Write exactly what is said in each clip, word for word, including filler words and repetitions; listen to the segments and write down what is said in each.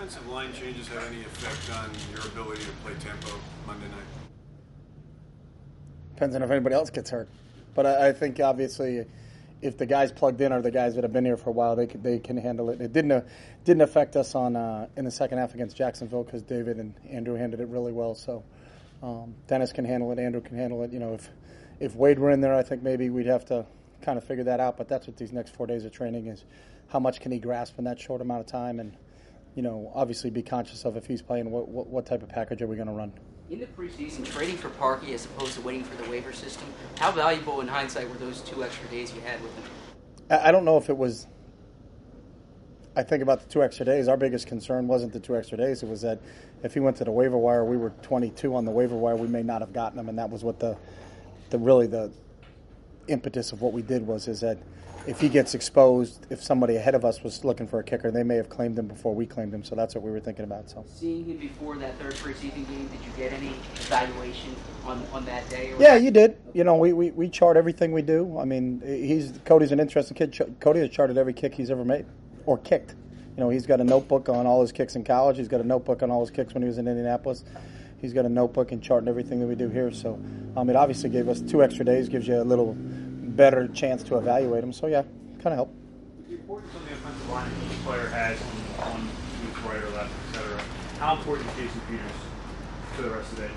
offensive line changes have any effect on your ability to play tempo Monday night? Depends on if anybody else gets hurt. But I, I think, obviously, if the guys plugged in are the guys that have been here for a while, they can, they can handle it. It didn't uh, didn't affect us on uh, in the second half against Jacksonville because David and Andrew handled it really well. So um, Dennis can handle it. Andrew can handle it. You know, if if Wade were in there, I think maybe we'd have to kind of figure that out. But that's what these next four days of training is. How much can he grasp in that short amount of time? And, you know, obviously be conscious of if he's playing, what what, what type of package are we going to run? In the preseason, trading for Parkey as opposed to waiting for the waiver system, how valuable in hindsight were those two extra days you had with him? I don't know if it was – I think about the two extra days. Our biggest concern wasn't the two extra days. It was that if he went to the waiver wire, we were twenty-two on the waiver wire, we may not have gotten him, and that was what the, the really the impetus of what we did was is that if he gets exposed, if somebody ahead of us was looking for a kicker, they may have claimed him before we claimed him. So that's what we were thinking about. So seeing him before that third preseason game, did you get any evaluation on, on that day? Or yeah, you did. You know, we, we, we chart everything we do. I mean, he's Cody's an interesting kid. Cody has charted every kick he's ever made or kicked. You know, he's got a notebook on all his kicks in college. He's got a notebook on all his kicks when he was in Indianapolis. He's got a notebook and charting everything that we do here. So um, it obviously gave us two extra days, gives you a little better chance to evaluate him. So, yeah, kind of helped. The importance on the offensive line that each player has on, on who's right or left, et cetera. How important is Jason Peters to the rest of that unit?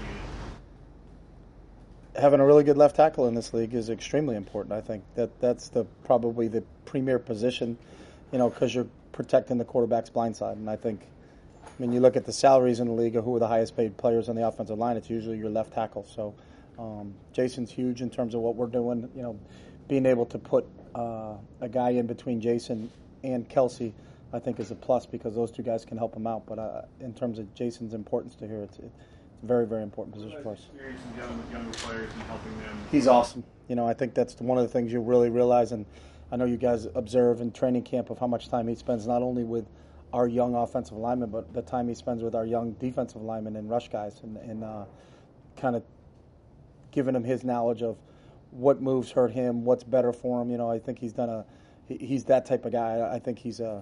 Having a really good left tackle in this league is extremely important. I think that that's the probably the premier position, you know, because you're protecting the quarterback's blind side. And I think when you look at the salaries in the league of who are the highest paid players on the offensive line, it's usually your left tackle. So um, Jason's huge in terms of what we're doing. You know, being able to put uh, a guy in between Jason and Kelsey, I think, is a plus because those two guys can help him out. But uh, in terms of Jason's importance to here, it's, it's a very, very important position for us. Experience in dealing with younger players and helping them. He's awesome. You know, I think that's one of the things you really realize, and I know you guys observe in training camp of how much time he spends not only with our young offensive linemen, but the time he spends with our young defensive linemen and rush guys, and, and uh, kind of giving him his knowledge of what moves hurt him, what's better for him. You know, I think he's done a he, he's that type of guy. I think he's a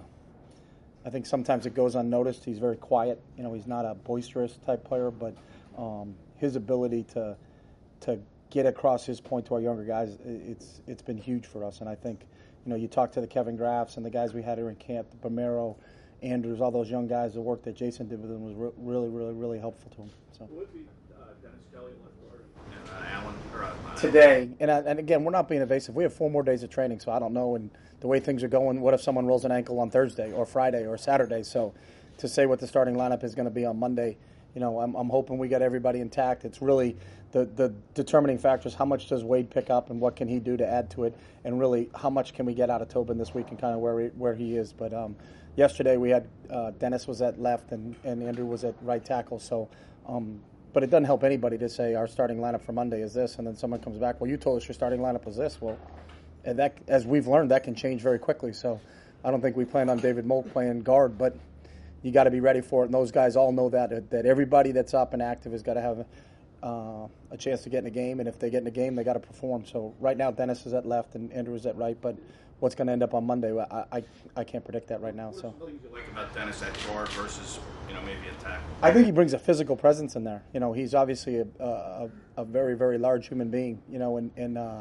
I think sometimes it goes unnoticed. He's very quiet. You know, he's not a boisterous type player, but um, his ability to to get across his point to our younger guys, it's it's been huge for us. And I think, you know, you talk to the Kevin Graffs and the guys we had here in camp, the Bomero, Andrews, all those young guys, the work that Jason did with them was re- really, really, really helpful to him. So. Will it be uh, Dennis Kelly left guard and uh, Allen or uh, today? And I, and again, we're not being evasive. We have four more days of training, so I don't know. And the way things are going, what if someone rolls an ankle on Thursday or Friday or Saturday? So to say what the starting lineup is going to be on Monday, you know, I'm, I'm hoping we got everybody intact. It's really the, the determining factor is how much does Wade pick up and what can he do to add to it, and really how much can we get out of Tobin this week and kind of where he, where he is. But um, yesterday we had uh, Dennis was at left and, and Andrew was at right tackle. So, um, but it doesn't help anybody to say our starting lineup for Monday is this, and then someone comes back, well, you told us your starting lineup was this. Well, and that, as we've learned, that can change very quickly. So I don't think we planned on David Moak playing guard, but you got to be ready for it. And those guys all know that, that everybody that's up and active has got to have uh, a chance to get in a game. And if they get in a game, they got to perform. So right now, Dennis is at left and Andrew is at right. But what's going to end up on Monday, I, I I can't predict that right now. What are So some things you like about Dennis at guard versus, you know, maybe a tackle? I think he brings a physical presence in there. You know, he's obviously a, a, a very, very large human being, you know, and, and uh,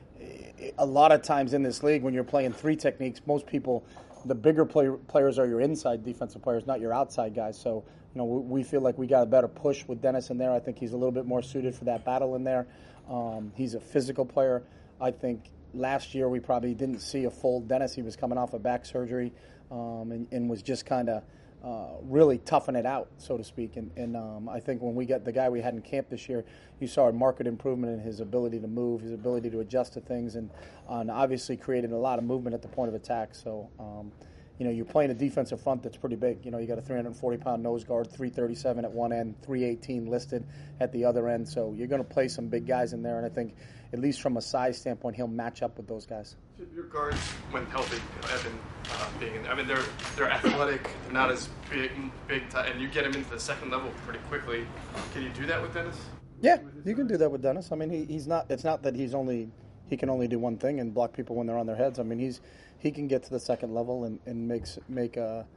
a lot of times in this league when you're playing three techniques, most people – the bigger play, players are your inside defensive players, not your outside guys. So, you know, we, we feel like we got a better push with Dennis in there. I think he's a little bit more suited for that battle in there. Um, he's a physical player. I think last year we probably didn't see a full Dennis. He was coming off of back surgery um, and, and was just kind of uh, really toughing it out, so to speak. And, and um, I think when we got the guy we had in camp this year, you saw a marked improvement in his ability to move, his ability to adjust to things, and, uh, and obviously created a lot of movement at the point of attack. So, um, you know, you're playing a defensive front that's pretty big. You know, you got a three hundred forty pound nose guard, three thirty-seven at one end, three eighteen listed at the other end. So you're going to play some big guys in there, and I think, at least from a size standpoint, he'll match up with those guys. Your guards, when healthy, have been uh, being in there. I mean, they're they're athletic. They're not as big, big, t- and you get them into the second level pretty quickly. Can you do that with Dennis? Yeah, you can do that with Dennis. I mean, he, he's not. It's not that he's only he can only do one thing and block people when they're on their heads. I mean, he's he can get to the second level and, and makes make a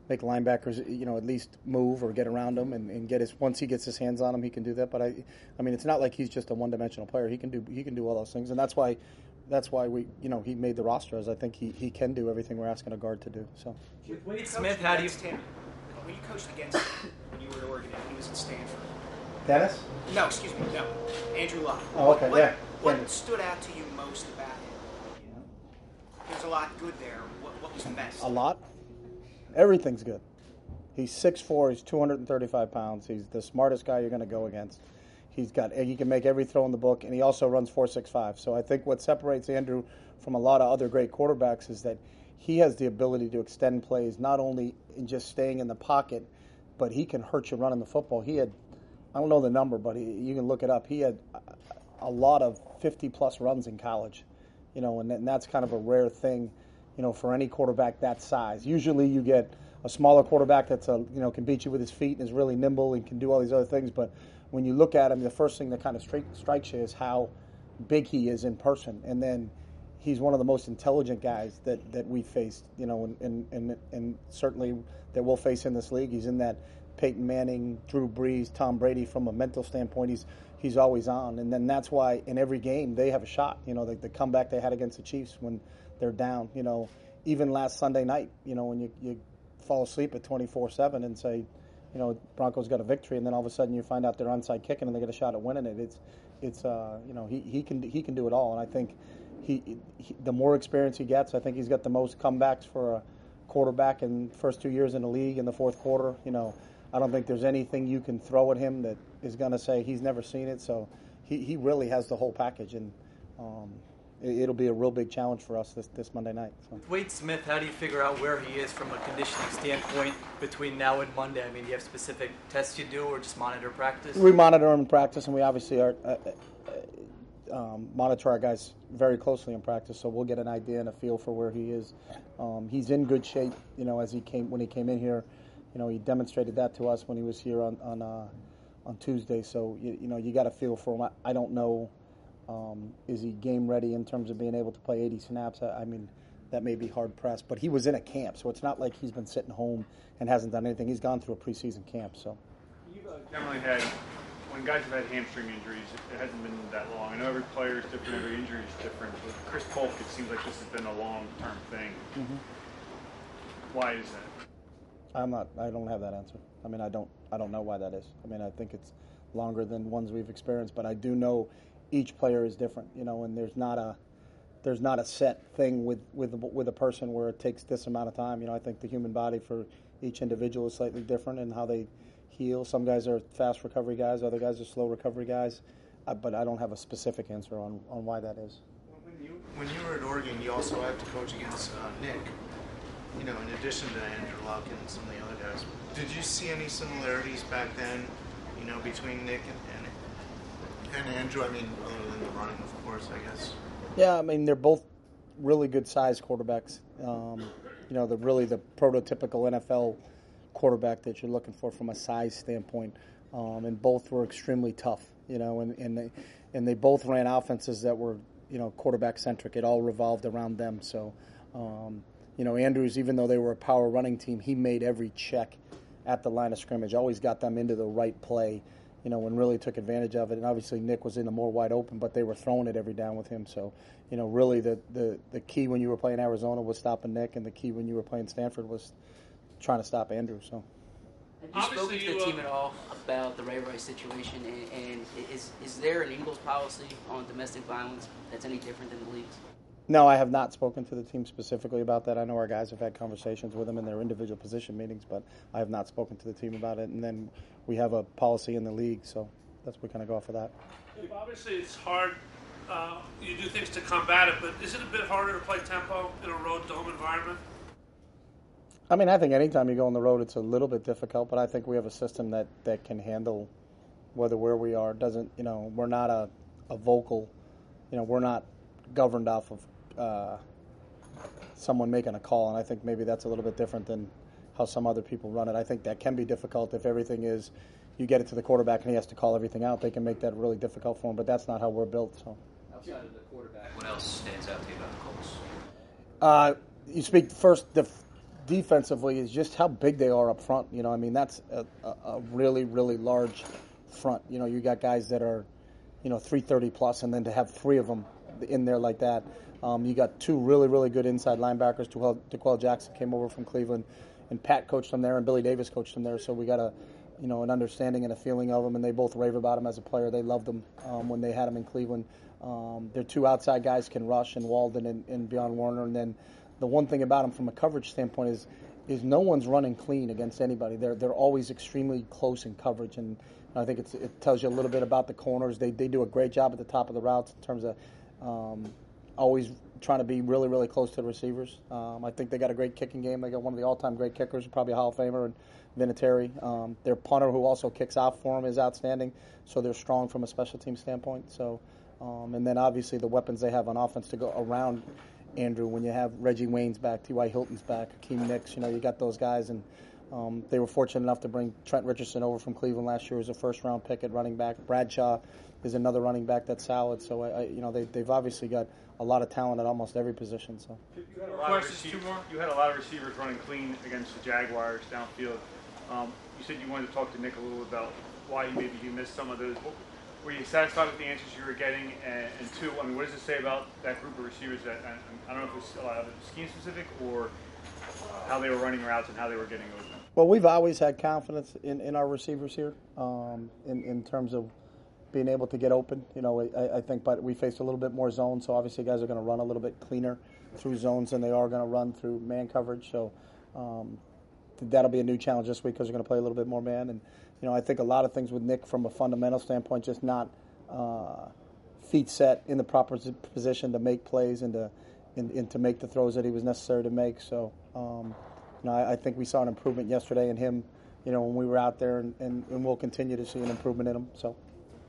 make linebackers, you know, at least move or get around him and, and get his. Once he gets his hands on him, he can do that. But I, I mean, it's not like he's just a one-dimensional player. He can do he can do all those things, and that's why, that's why we, you know, he made the roster. As I think he, he can do everything we're asking a guard to do. So. With Wade Smith, how do you? Him, when you coached against him when you were at Oregon and he was at Stanford. Dennis? No, excuse me, no. Andrew Luck. Oh, okay, what, yeah. What Dennis. stood out to you most about him? You know, there's a lot good there. What, what was best? A lot. Everything's good. He's six foot four. He's two hundred thirty-five pounds. He's the smartest guy you're going to go against. He's got. He can make every throw in the book, and he also runs four six five. So I think what separates Andrew from a lot of other great quarterbacks is that he has the ability to extend plays, not only in just staying in the pocket, but he can hurt you running the football. He had, I don't know the number, but he, you can look it up. He had a lot of fifty plus runs in college, you know, and, and that's kind of a rare thing, you know, for any quarterback that size. Usually you get a smaller quarterback that's a, you know, can beat you with his feet and is really nimble and can do all these other things. But when you look at him, the first thing that kind of stri- strikes you is how big he is in person. And then he's one of the most intelligent guys that, that we faced, you know, and, and, and, and certainly that we'll face in this league. He's in that Peyton Manning, Drew Brees, Tom Brady from a mental standpoint. He's he's always on. And then that's why in every game they have a shot. You know, the, the comeback they had against the Chiefs when they're down, you know, even last Sunday night, you know, when you, you fall asleep at twenty-four seven and say, you know, Broncos got a victory, and then all of a sudden you find out they're onside kicking and they get a shot at winning it. It's, it's, uh, you know, he, he can he can do it all, and I think he, he the more experience he gets, I think he's got the most comebacks for a quarterback in the first two years in the league in the fourth quarter. You know, I don't think there's anything you can throw at him that is going to say he's never seen it. So he, he really has the whole package, and um, it, it'll be a real big challenge for us this, this Monday night. So. Wade Smith, how do you figure out where he is from a conditioning standpoint between now and Monday? I mean, do you have specific tests you do or just monitor practice? We monitor him in practice, and we obviously are uh, uh, um, monitor our guys very closely in practice, so we'll get an idea and a feel for where he is. Um, he's in good shape, you know, as he came when he came in here. You know, he demonstrated that to us when he was here on on, uh, on Tuesday. So you, you know, you got a feel for him. I, I don't know, um, is he game ready in terms of being able to play eighty snaps? I, I mean, that may be hard pressed. But he was in a camp, so it's not like he's been sitting home and hasn't done anything. He's gone through a preseason camp. So You've uh, generally had, when guys have had hamstring injuries, it hasn't been that long. I know every player is different, every injury is different. With Chris Polk, it seems like this has been a long-term thing. mm-hmm. Why is that? I'm not. I don't have that answer. I mean, I don't. I don't know why that is. I mean, I think it's longer than ones we've experienced, but I do know each player is different. You know, and there's not a there's not a set thing with with with a person where it takes this amount of time. You know, I think the human body for each individual is slightly different in how they heal. Some guys are fast recovery guys. Other guys are slow recovery guys. Uh, but I don't have a specific answer on, on why that is. When you when you were at Oregon, you also had to coach against uh, Nick. You know, in addition to Andrew Luck and some of the other guys, did you see any similarities back then, you know, between Nick and, and, and Andrew? I mean, other than the running, of course, I guess. Yeah, I mean, they're both really good sized quarterbacks. Um, you know, they're really the prototypical N F L quarterback that you're looking for from a size standpoint. Um, and both were extremely tough, you know, and, and, they, and they both ran offenses that were, you know, quarterback centric. It all revolved around them. So, um, You know, Andrews, even though they were a power running team, he made every check at the line of scrimmage, always got them into the right play, you know, and really took advantage of it. And obviously Nick was in the more wide open, but they were throwing it every down with him. So, you know, really the, the, the key when you were playing Arizona was stopping Nick, and the key when you were playing Stanford was trying to stop Andrew. So. Have you spoken to the team at all about the Ray Rice situation, and, and is, is there an Eagles policy on domestic violence that's any different than the league's? No, I have not spoken to the team specifically about that. I know our guys have had conversations with them in their individual position meetings, but I have not spoken to the team about it. And then we have a policy in the league, so that's we kind of go off of that. Obviously, it's hard. Uh, you do things to combat it, but is it a bit harder to play tempo in a road dome environment? I mean, I think anytime you go on the road, it's a little bit difficult, but I think we have a system that, that can handle whether where we are. Doesn't, you know, we're not a, a vocal, you know, we're not governed off of Uh, someone making a call, and I think maybe that's a little bit different than how some other people run it. I think that can be difficult if everything is you get it to the quarterback and he has to call everything out. They can make that really difficult for him, but that's not how we're built. So, outside of the quarterback, what else stands out to you about the Colts? Uh, you speak first the defensively is just how big they are up front. You know, I mean, that's a, a, a really, really large front. You know, you got guys that are, you know, three thirty plus, and then to have three of them in there like that. Um, you got two really, really good inside linebackers. DeQuell Jackson came over from Cleveland, and Pat coached them there, and Billy Davis coached them there. So we got a, you know, an understanding and a feeling of him, and they both rave about him as a player. They loved him um, when they had him in Cleveland. Um, their two outside guys can rush, and Walden and, and Bjorn Warner. And then the one thing about him from a coverage standpoint is is no one's running clean against anybody. They're they're always extremely close in coverage, and I think it's, it tells you a little bit about the corners. They they do a great job at the top of the routes in terms of um, always trying to be really, really close to the receivers. Um, I think they got a great kicking game. They got one of the all-time great kickers, probably a Hall of Famer, and Vinatieri. Um, their punter, who also kicks out for them, is outstanding. So they're strong from a special team standpoint. So, um, and then obviously the weapons they have on offense to go around Andrew. When you have Reggie Wayne's back, T Y. Hilton's back, Akeem Nicks, you know, you got those guys. And um, they were fortunate enough to bring Trent Richardson over from Cleveland last year as a first-round pick at running back. Bradshaw is another running back that's solid. So, I, I, you know, they, they've obviously got a lot of talent at almost every position. So you had a lot of receivers, you had a lot of receivers running clean against the Jaguars downfield. Um, you said you wanted to talk to Nick a little bit about why he maybe he missed some of those. Were you satisfied with the answers you were getting? And, and two, I mean, what does it say about that group of receivers? That I, I don't know if it's uh, scheme specific or how they were running routes and how they were getting open. Well, we've always had confidence in, in our receivers here, um, in in terms of being able to get open. You know, I, I think, but we faced a little bit more zone, so obviously guys are going to run a little bit cleaner through zones than they are going to run through man coverage. So um, that'll be a new challenge this week because we're going to play a little bit more man. And, you know, I think a lot of things with Nick from a fundamental standpoint, just not uh, feet set in the proper position to make plays and to, and, and to make the throws that he was necessary to make. So, um, you know, I, I think we saw an improvement yesterday in him, you know, when we were out there, and, and, and we'll continue to see an improvement in him. So.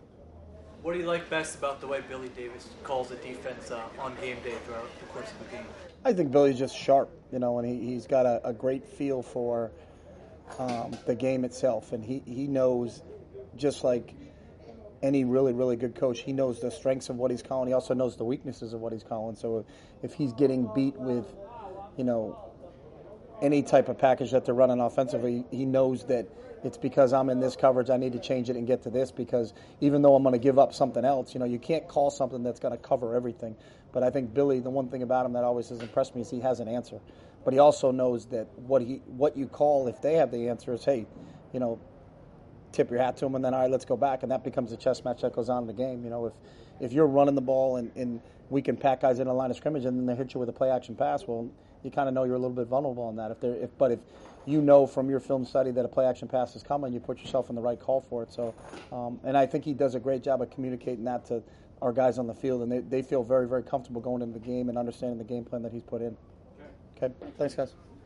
What do you like best about the way Billy Davis calls the defense uh, on game day throughout the course of the game? I think Billy's just sharp, you know, and he, he's got a, a great feel for um, the game itself. And he, he knows, just like any really, really good coach, he knows the strengths of what he's calling. He also knows the weaknesses of what he's calling. So if he's getting beat with, you know, any type of package that they're running offensively, he knows that it's because I'm in this coverage, I need to change it and get to this, because even though I'm going to give up something else, you know, you can't call something that's going to cover everything. But I think Billy, the one thing about him that always has impressed me is he has an answer. But he also knows that what he what you call, if they have the answer, is, hey, you know, tip your hat to him, and then, all right, let's go back, and that becomes a chess match that goes on in the game. You know, if if you're running the ball and, and we can pack guys in a line of scrimmage and then they hit you with a play-action pass, well, you kind of know you're a little bit vulnerable on that. If they're, if, but if you know from your film study that a play-action pass is coming, you put yourself in the right call for it. So, um, and I think he does a great job of communicating that to our guys on the field, and they, they feel very, very comfortable going into the game and understanding the game plan that he's put in. Okay, thanks, guys.